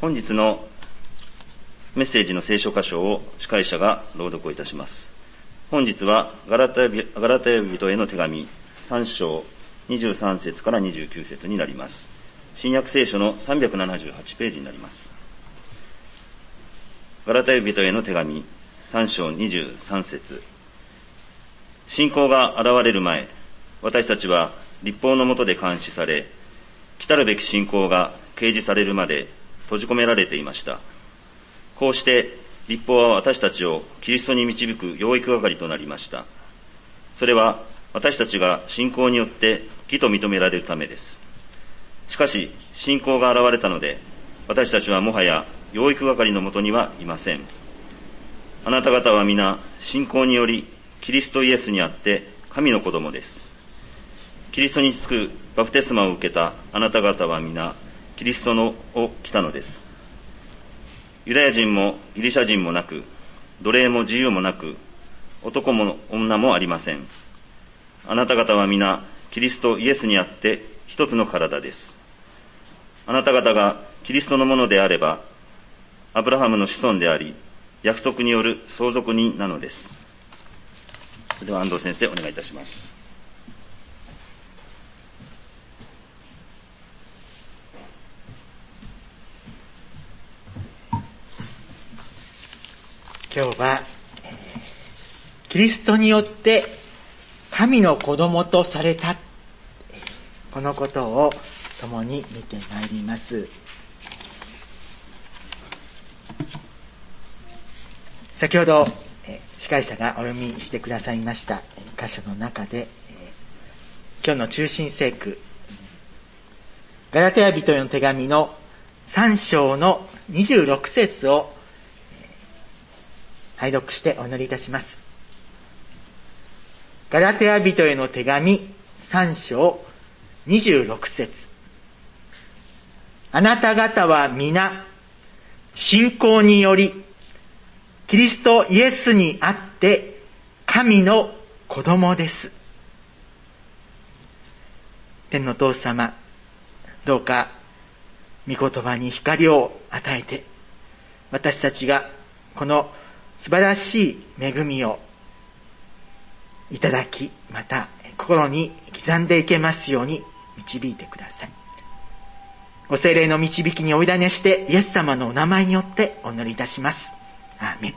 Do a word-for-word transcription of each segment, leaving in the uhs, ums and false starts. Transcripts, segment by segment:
本日のメッセージの聖書箇所を司会者が朗読をいたします。本日はガラテヤ人への手紙さん章にじゅうさん節からにじゅうきゅう節になります。新約聖書のさんびゃくななじゅうはちページになります。ガラテヤ人への手紙さん章にじゅうさん節。信仰が現れる前、私たちは律法の下で監視され、来たるべき信仰が掲示されるまで閉じ込められていました。こうして律法は私たちをキリストに導く養育係となりました。それは私たちが信仰によって義と認められるためです。しかし信仰が現れたので、私たちはもはや養育係のもとにはいません。あなた方は皆信仰によりキリストイエスにあって神の子供です。キリストにつくバプテスマを受けたあなた方は皆キリストのを着たのです。ユダヤ人もギリシャ人もなく、奴隷も自由もなく、男も女もありません。あなた方は皆キリストイエスにあって一つの体です。あなた方がキリストのものであれば、アブラハムの子孫であり、約束による相続人なのです。それでは安藤先生、お願いいたします。 今日は、えー、キリストによって神の子供とされた、このことを共に見てまいります。先ほど、えー、司会者がお読みしてくださいました箇所の中で、えー、今日の中心聖句、ガラテヤ人への手紙のさん章のにじゅうろく節を拝読してお祈りいたします。ガラテヤ人への手紙さん章にじゅうろく節。あなた方は皆信仰によりキリストイエスにあって神の子供です。天の父様、どうか御言葉に光を与えて、私たちがこの素晴らしい恵みをいただき、また心に刻んでいけますように導いてください。ご聖霊の導きにお委ねしてイエス様のお名前によってお祈りいたします。アーメン。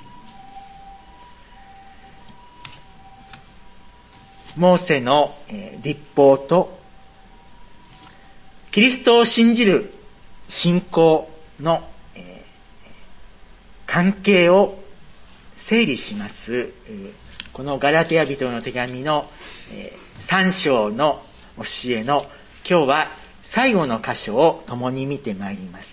モーセの律法とキリストを信じる信仰の関係を整理します。このガラテヤ人の手紙のさん章の教えの今日は最後の箇所を共に見てまいります。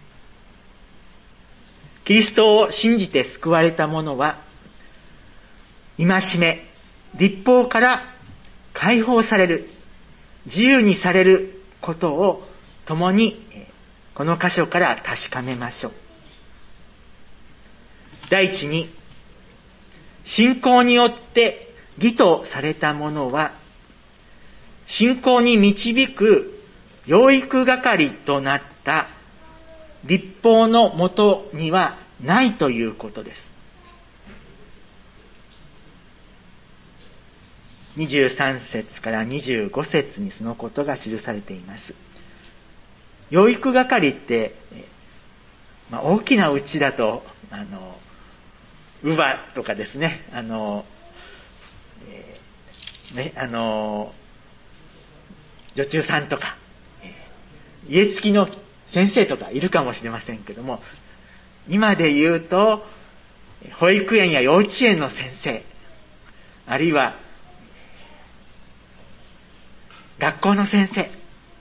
キリストを信じて救われた者は、戒め、律法から解放される、自由にされることを共にこの箇所から確かめましょう。第一に、信仰によって義とされた者は、信仰に導く養育係となった律法のもとにはないということです。にじゅうさん節からにじゅうご節にそのことが記されています。養育係って、まあ、大きなうちだと、あの、乳母とかですね、あの、えー、ね、あの、女中さんとか、えー、家付きの先生とかいるかもしれませんけども、今で言うと、保育園や幼稚園の先生、あるいは、学校の先生、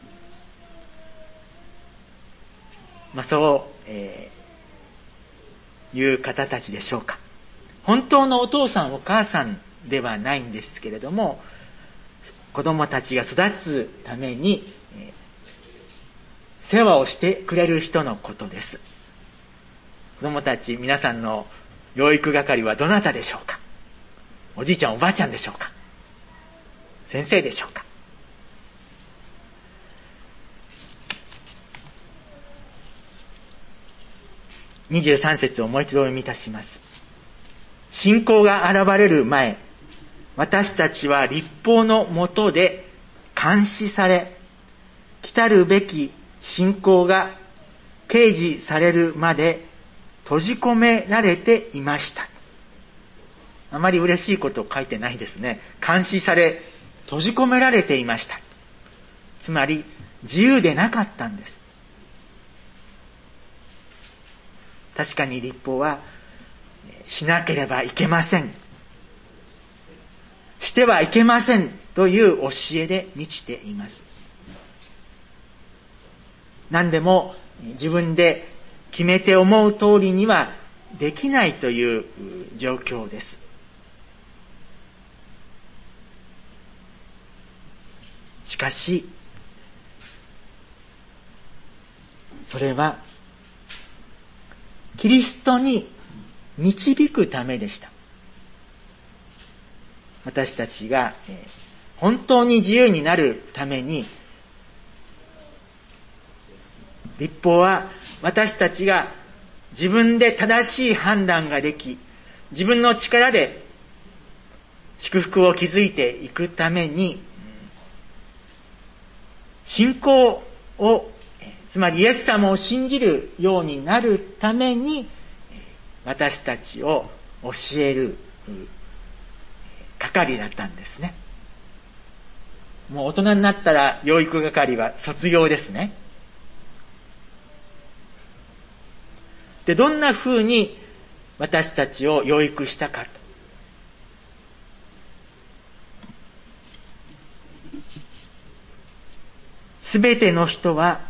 まあそう、えー、いう方たちでしょうか。本当のお父さんお母さんではないんですけれども、子供たちが育つために、えー、世話をしてくれる人のことです。子供たち、皆さんの養育係はどなたでしょうか。おじいちゃんおばあちゃんでしょうか。先生でしょうか。 にじゅうさん節をもう一度お読みいたします。信仰が現れる前、私たちは律法の下で監視され、来たるべき信仰が掲示されるまで閉じ込められていました。あまり嬉しいことを書いてないですね。監視され、閉じ込められていました。つまり、自由でなかったんです。確かに律法は、しなければいけません。してはいけませんという教えで満ちています。何でも自分で決めて思う通りにはできないという状況です。しかし、それはキリストに導くためでした。私たちが本当に自由になるために、律法は私たちが自分で正しい判断ができ、自分の力で祝福を築いていくために、信仰を、つまりイエス様を信じるようになるために、私たちを教える係だったんですね。もう大人になったら養育係は卒業ですね。で、どんな風に私たちを養育したかと。すべての人は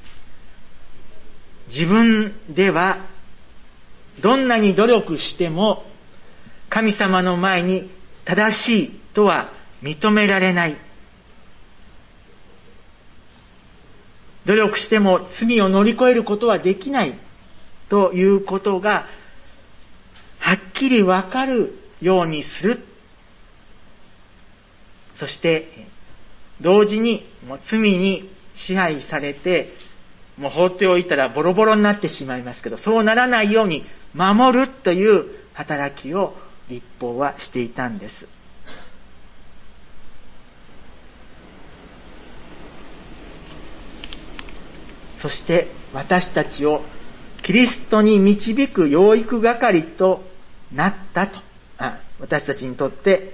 自分ではどんなに努力しても神様の前に正しいとは認められない。努力しても罪を乗り越えることはできないということがはっきりわかるようにする。そして同時にもう罪に支配されて、もう放っておいたらボロボロになってしまいますけど、そうならないように守るという働きを律法はしていたんです。そして私たちをキリストに導く養育係となったと。あ、私たちにとって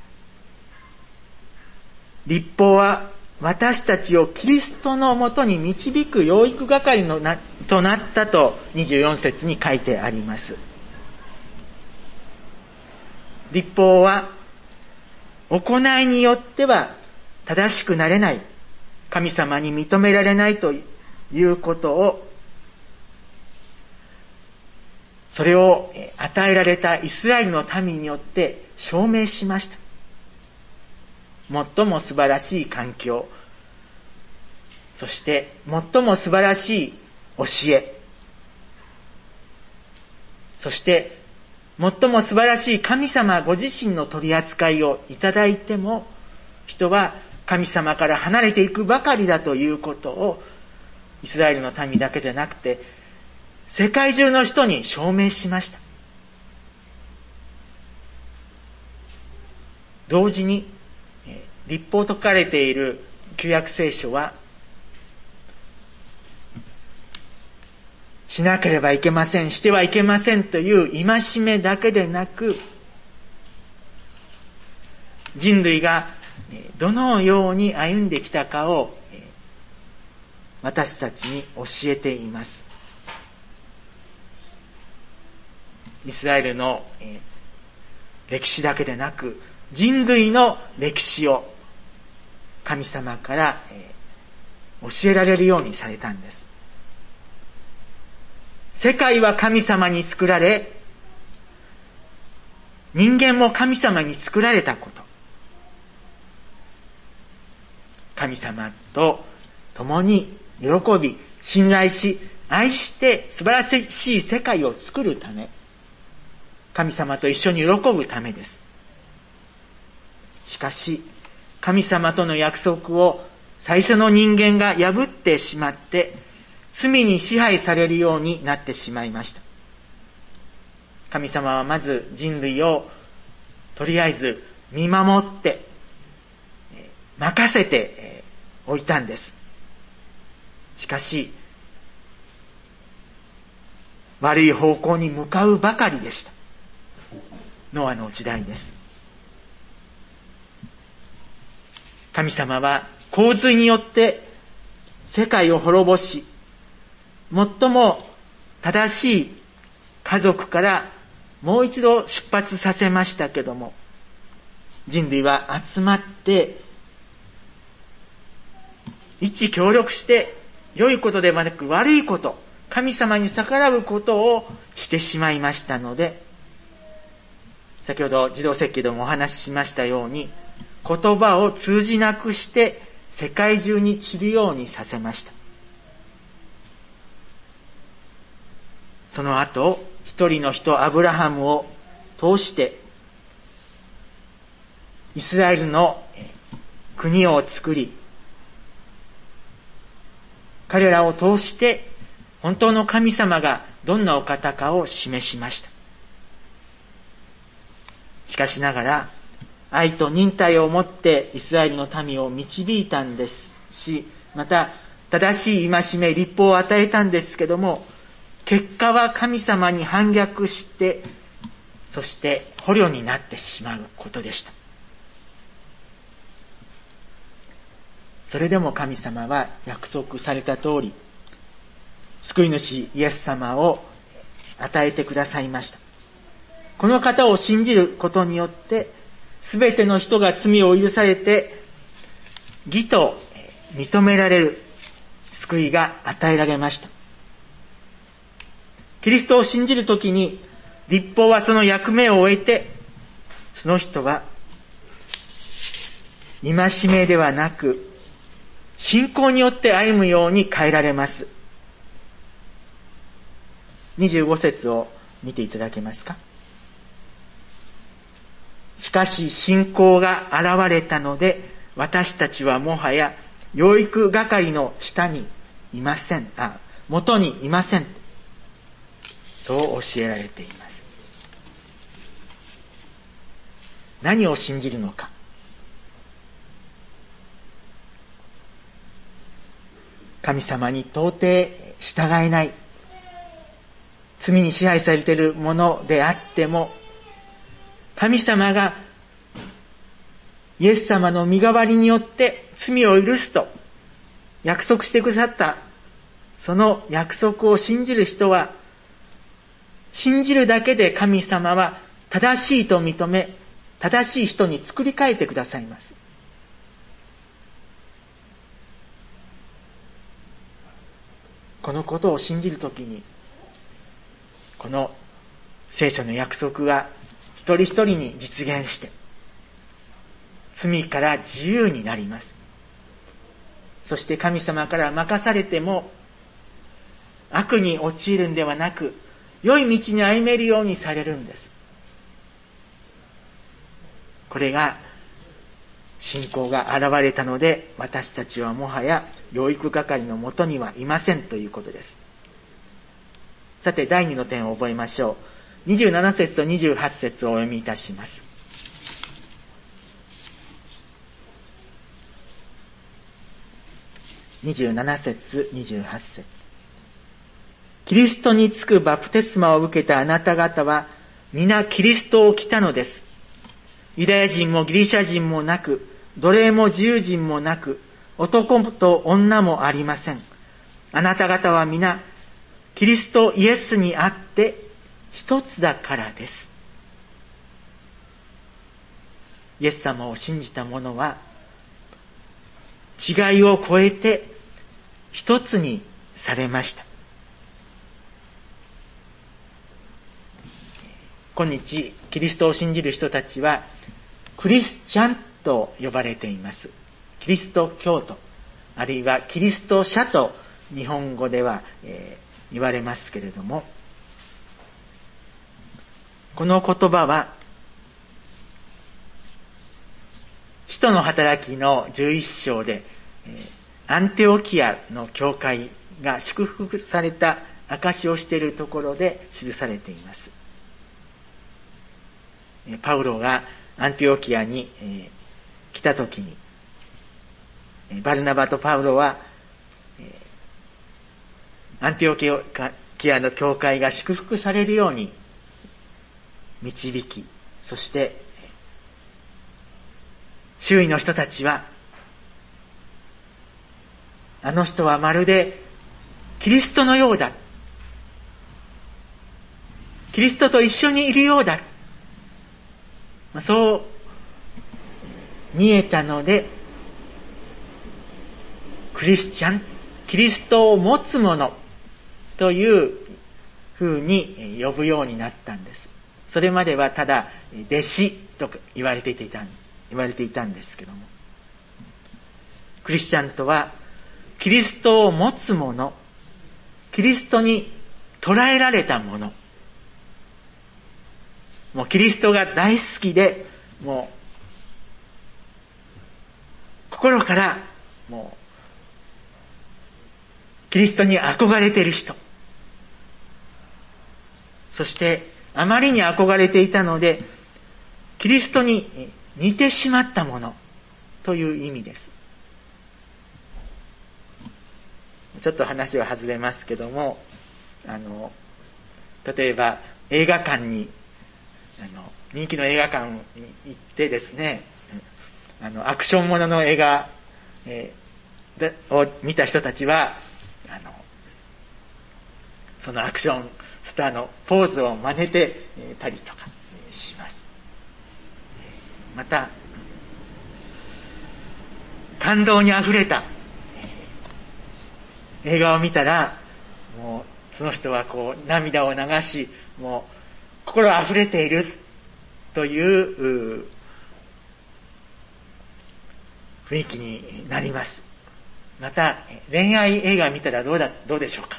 律法は私たちをキリストのもとに導く養育係のなとなったとにじゅうよん節に書いてあります。律法は行いによっては正しくなれない、神様に認められないということを、それを与えられたイスラエルの民によって証明しました。最も素晴らしい環境、そして最も素晴らしい教え、そして最も素晴らしい神様ご自身の取り扱いをいただいても、人は神様から離れていくばかりだということを、イスラエルの民だけじゃなくて世界中の人に証明しました。同時に律法と書かれている旧約聖書は、しなければいけません、してはいけませんという戒めだけでなく、人類がどのように歩んできたかを私たちに教えています。イスラエルの歴史だけでなく、人類の歴史を神様から教えられるようにされたんです。世界は神様に作られ、人間も神様に作られたこと。神様と共に喜び、信頼し、愛して素晴らしい世界を作るため、神様と一緒に喜ぶためです。しかし、神様との約束を最初の人間が破ってしまって、罪に支配されるようになってしまいました。 神様はまず人類をとりあえず見守って、任せておいたんです。しかし、悪い方向に向かうばかりでした。ノアの時代です。神様は洪水によって世界を滅ぼし、最も正しい家族からもう一度出発させましたけども、人類は集まって一致協力して良いことではなく悪いこと、神様に逆らうことをしてしまいましたので、先ほど児童説教でもお話ししましたように、言葉を通じなくして世界中に散るようにさせました。その後、一人の人アブラハムを通してイスラエルの国を作り、彼らを通して本当の神様がどんなお方かを示しました。しかしながら、愛と忍耐をもってイスラエルの民を導いたんですし、また正しい戒め、律法を与えたんですけども、結果は神様に反逆して、そして捕虜になってしまうことでした。それでも神様は約束された通り、救い主イエス様を与えてくださいました。この方を信じることによって、すべての人が罪を許されて、義と認められる救いが与えられました。キリストを信じるときに、律法はその役目を終えて、その人は、戒めではなく、信仰によって歩むように変えられます。にじゅうご節を見ていただけますか。しかし信仰が現れたので、私たちはもはや養育係の下にいません。あ、元にいません。そう教えられています。何を信じるのか。神様に到底従えない、罪に支配されているものであっても、神様がイエス様の身代わりによって罪を許すと約束してくださった、その約束を信じる人は、信じるだけで神様は正しいと認め、正しい人に作り変えてくださいます。このことを信じるときに、この聖書の約束が一人一人に実現して、罪から自由になります。そして神様から任されても、悪に陥るんではなく、良い道に歩めるようにされるんです。これが、信仰が現れたので、私たちはもはや養育係のもとにはいませんということです。さて、第二の点を覚えましょう。にじゅうなな節とにじゅうはち節をお読みいたします。にじゅうなな節、にじゅうはち節。キリストにつくバプテスマを受けたあなた方は、皆キリストを着たのです。ユダヤ人もギリシャ人もなく、奴隷も自由人もなく、男と女もありません。あなた方は皆、キリストイエスにあって一つだからです。イエス様を信じた者は、違いを超えて一つにされました。今日、キリストを信じる人たちは、クリスチャンと呼ばれています。キリスト教徒、あるいはキリスト者と日本語では、えー、言われますけれども、この言葉は、使徒の働きのじゅういっ章で、えー、アンテオキアの教会が祝福された証しをしているところで記されています。 パウロがアンティオキアに来た時に、バルナバとパウロはアンティオキアの教会が祝福されるように導き、そして周囲の人たちは、あの人はまるでキリストのようだ、キリストと一緒にいるようだ、そう見えたので、クリスチャン、キリストを持つ者という風に呼ぶようになったんです。それまではただ弟子と言われていた、言われていたんですけども、クリスチャンとはキリストを持つ者、キリストに捉えられた者、もうキリストが大好きで、もう心からもうキリストに憧れている人、そしてあまりに憧れていたのでキリストに似てしまったものという意味です。ちょっと話は外れますけども、あの例えば映画館にあの人気の映画館に行ってですね、あのアクションものの映画、えー、を見た人たちはあのそのアクションスターのポーズを真似てたりとかします。また感動にあふれた映画を見たら、もうその人はこう涙を流し、もう心あふれているという雰囲気になります。また恋愛映画を見たらどうだどうでしょうか。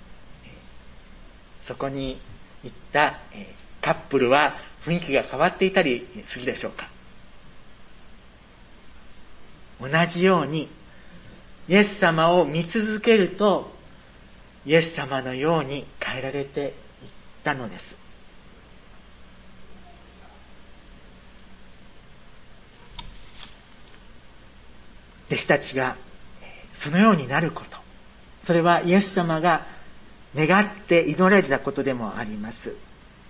そこに行ったカップルは雰囲気が変わっていたりするでしょうか。同じようにイエス様を見続けると、イエス様のように変えられていったのです。弟子たちがそのようになること、それはイエス様が願って祈られたことでもあります。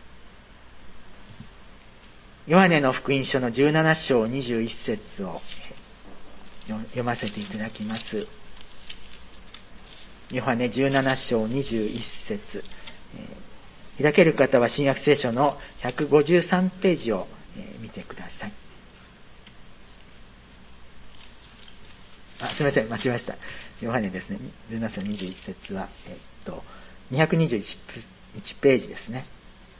ヨハネの福音書のじゅうなな章にじゅういち節を読ませていただきます。ヨハネじゅうなな章にじゅういち節、えー、開ける方は新約聖書のひゃくごじゅうさんページを、えー、見てください。あ、すみません、間違えました。ヨハネですね。じゅうなな章にじゅういち節は、えー、っと、にひゃくにじゅういちページですね。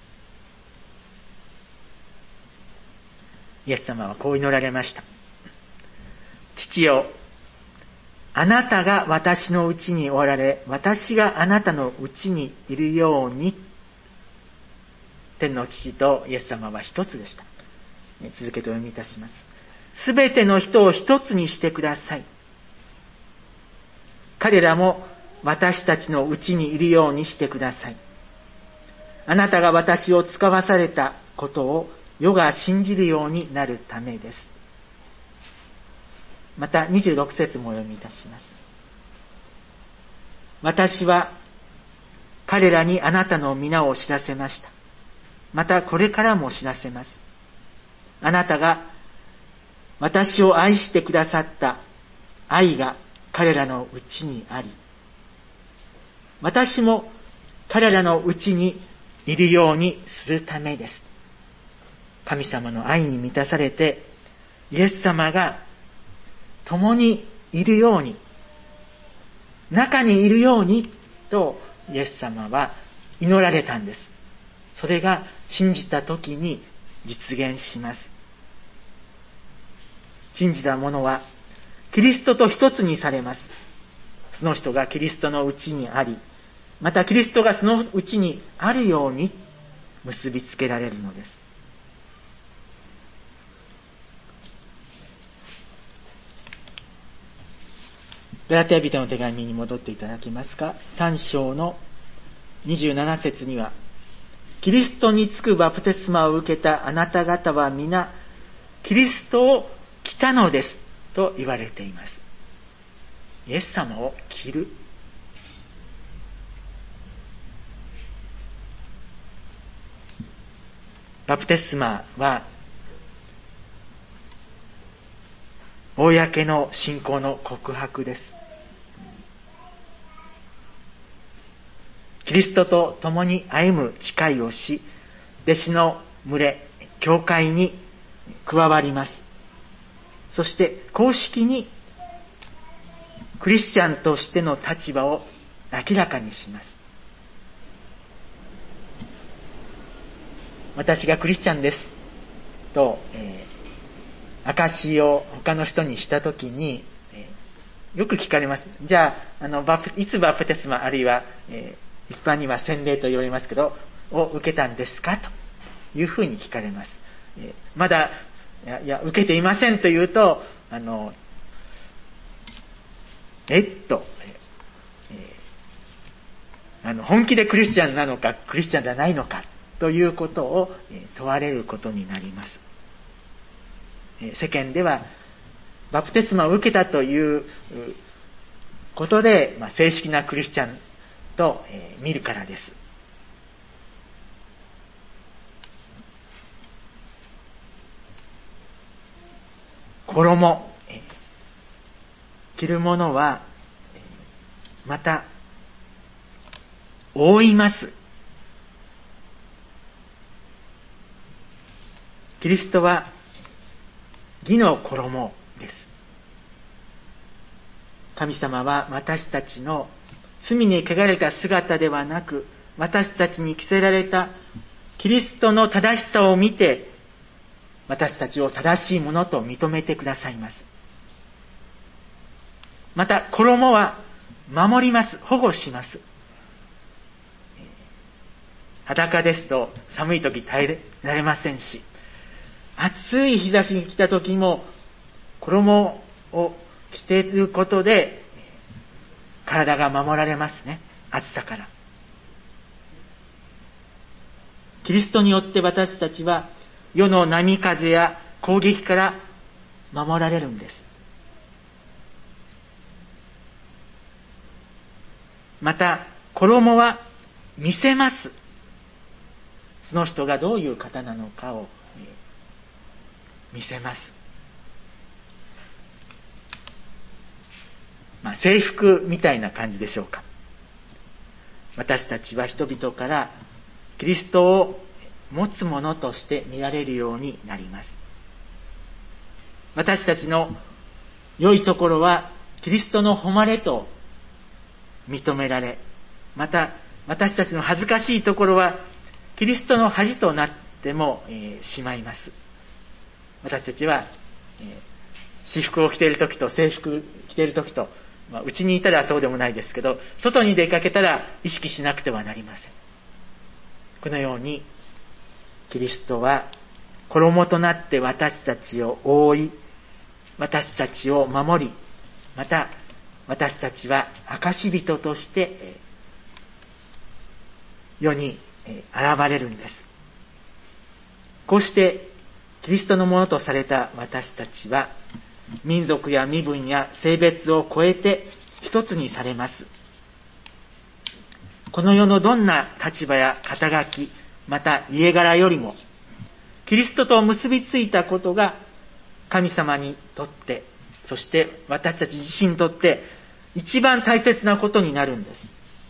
イエス様はこう祈られました。父よ、あなたが私のうちにおられ、私があなたのうちにいるように。天の父とイエス様は一つでした。続けてお読みいたします。すべての人を一つにしてください。彼らも私たちのうちにいるようにしてください。あなたが私を使わされたことを世が信じるようになるためです。またにじゅうろく節もお読みいたします。私は彼らにあなたの皆を知らせました。またこれからも知らせます。あなたが私を愛してくださった愛が彼らのうちにあり、私も彼らのうちにいるようにするためです。神様の愛に満たされて、イエス様が共にいるように、中にいるようにとイエス様は祈られたんです。それが信じた時に実現します。信じた者はキリストと一つにされます。その人がキリストのうちにあり、またキリストがそのうちにあるように結びつけられるのです。ガラテヤ人の手紙に戻っていただけますか。さん章のにじゅうなな節には、 キリストにつくバプテスマを受けたあなた方は皆、キリストを着たのですと言われています。イエス様を着る。バプテスマは、公の信仰の告白です。キリストと共に歩む誓いをし、弟子の群れ、教会に加わります。そして公式にクリスチャンとしての立場を明らかにします。私がクリスチャンですと、えー、証を他の人にしたときに、えー、よく聞かれます。じゃあ、あのバプいつバプテスマあるいは、えー、一般には洗礼と言われますけど、を受けたんですかというふうに聞かれます。えー、まだいや、いや受けていませんと言うと、あのえっと、えー、あの本気でクリスチャンなのかクリスチャンではないのかということを問われることになります。世間ではバプテスマを受けたということで、まあ、正式なクリスチャンと見るからです。衣、着るものはまた覆います。キリストは義の衣です。神様は私たちの罪に汚れた姿ではなく、私たちに着せられたキリストの正しさを見て、私たちを正しいものと認めてくださいます。また衣は守ります。保護します。裸ですと寒い時耐えられませんし、暑い日差しに来た時も衣を着ていることで体が守られますね。暑さから。キリストによって私たちは世の波風や攻撃から守られるんです。また衣は見せます。その人がどういう方なのかを見せます。まあ、制服みたいな感じでしょうか。私たちは人々からキリストを持つものとして見られるようになります。私たちの良いところはキリストの誉れと認められ、また私たちの恥ずかしいところはキリストの恥となっても、えー、しまいます。私たちは、えー、私服を着ているときと制服着ているときと、まあ、うちにいたらそうでもないですけど、外に出かけたら意識しなくてはなりません。このように、キリストは衣となって私たちを覆い、私たちを守り、また私たちは証人として世に現れるんです。こうしてキリストのものとされた私たちは民族や身分や性別を超えて一つにされます。この世のどんな立場や肩書き、また家柄よりもキリストと結びついたことが神様にとって、そして私たち自身にとって一番大切なことになるんです。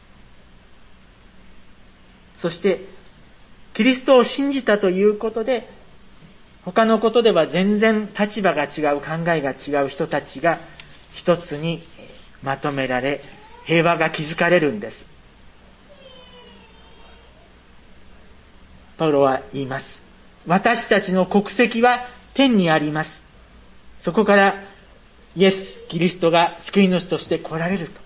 そしてキリストを信じたということで、他のことでは全然立場が違う、考えが違う人たちが一つにまとめられ、平和が築かれるんです。パウロは言います。私たちの国籍は天にあります。そこからイエス・キリストが救い主として来られると。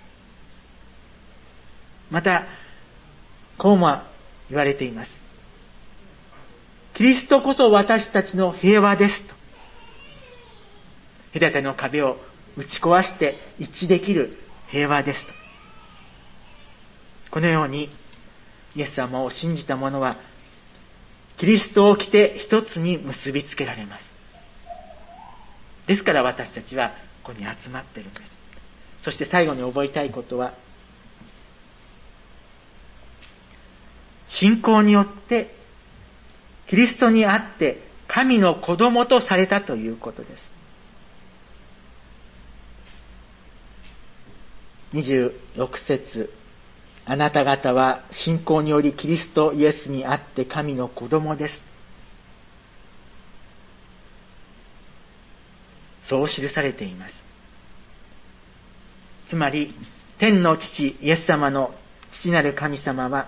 また、こうも言われています。キリストこそ私たちの平和ですと。隔ての壁を打ち壊して一致できる平和ですと。このようにイエス様を信じた者は、キリストを着て一つに結びつけられます。ですから私たちはここに集まっているんです。そして最後に覚えたいことは、信仰によってキリストにあって神の子供とされたということです。にじゅうろく節、あなた方は信仰によりキリストイエスにあって神の子供です。そう記されています。つまり、天の父イエス様の父なる神様は、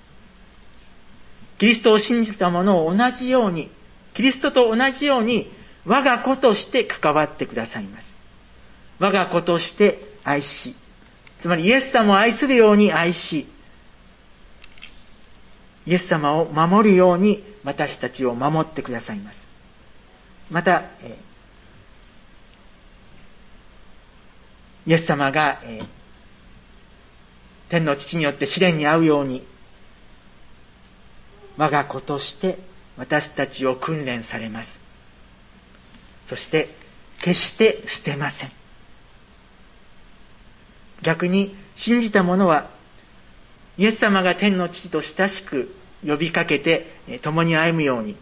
キリストを信じた者を同じように、キリストと同じように我が子として関わってくださいます。我が子として愛し、つまりイエス様を愛するように愛し、イエス様を守るように私たちを守ってくださいます。また、えー、イエス様が、えー、天の父によって試練に遭うように、我が子として私たちを訓練されます。そして決して捨てません。逆に信じた者はイエス様が天の父と親しく呼びかけて共に歩むように、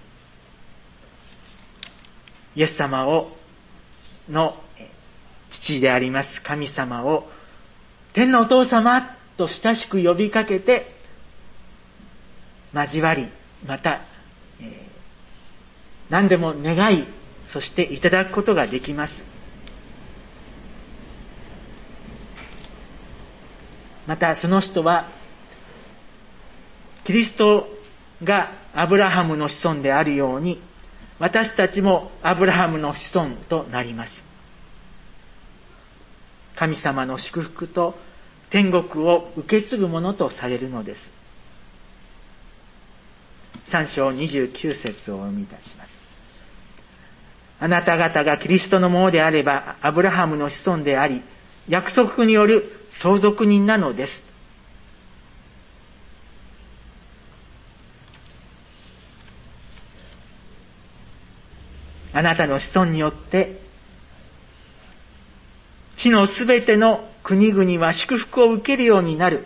イエス様をの父であります神様を天のお父様と親しく呼びかけて交わり、また、えー、何でも願い、そしていただくことができます。またその人はキリストがアブラハムの子孫であるように、私たちもアブラハムの子孫となります。神様の祝福と天国を受け継ぐものとされるのです。さん章にじゅうきゅう節をお読みいたします。あなた方がキリストのものであれば、アブラハムの子孫であり、約束による相続人なのです。あなたの子孫によって、地のすべての国々は祝福を受けるようになる。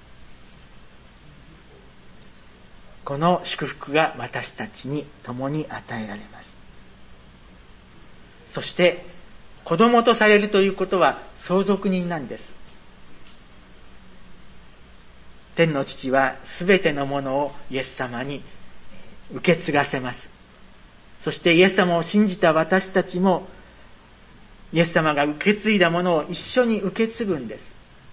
この祝福が私たちに共に与えられます。そして、子供とされるということは相続人なんです。天の父はすべてのものをイエス様に受け継がせます。そしてイエス様を信じた私たちも、イエス様が受け継いだものを一緒に受け継ぐんです。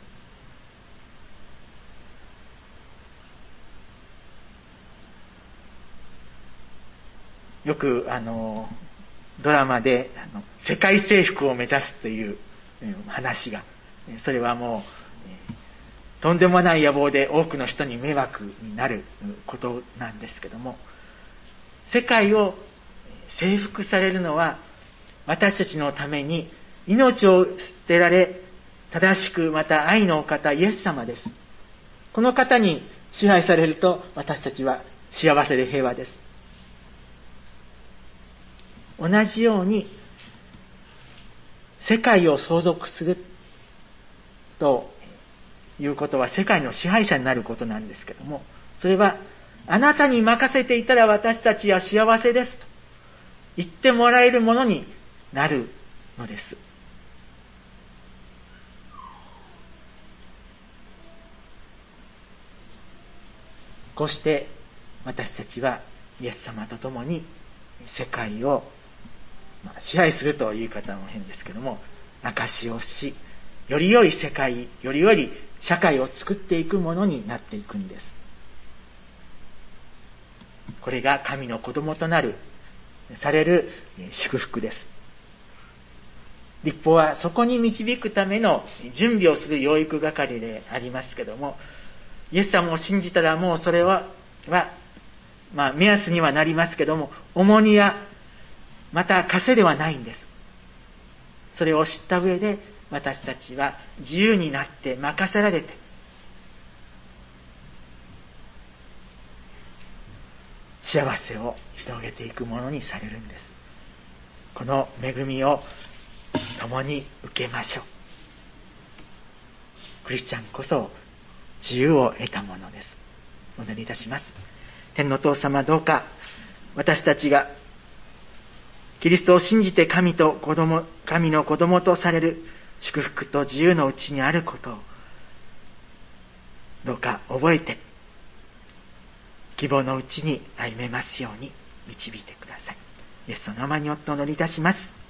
よくあのドラマであの世界征服を目指すという話が、それはもうとんでもない野望で多くの人に迷惑になることなんですけども、世界を征服されるのは私たちのために命を捨てられ、正しくまた愛のお方イエス様です。この方に支配されると私たちは幸せで平和です。同じように世界を相続するということは世界の支配者になることなんですけども、それはあなたに任せていたら私たちは幸せですと言ってもらえるものになるのです。こうして私たちはイエス様と共に世界を支配するという言い方も変ですけども、証しをし、より良い世界、より良い社会を作っていくものになっていくんです。これが神の子供となる、される祝福です。律法はそこに導くための準備をする養育係でありますけども、イエス様を信じたらもうそれは、はまあ目安にはなりますけども、重荷やまた枷ではないんです。それを知った上で私たちは自由になって任せられて、 幸せを広げていくものにされるんです。この恵みを共に受けましょう。クリスチャンこそ自由を得たものです。お祈りいたします。天のお父様、どうか私たちがキリストを信じて神と子供、神の子供とされる祝福と自由のうちにあることをどうか覚えて希望のうちに歩めますように導いてください。イエスの名前によってお祈りいたします。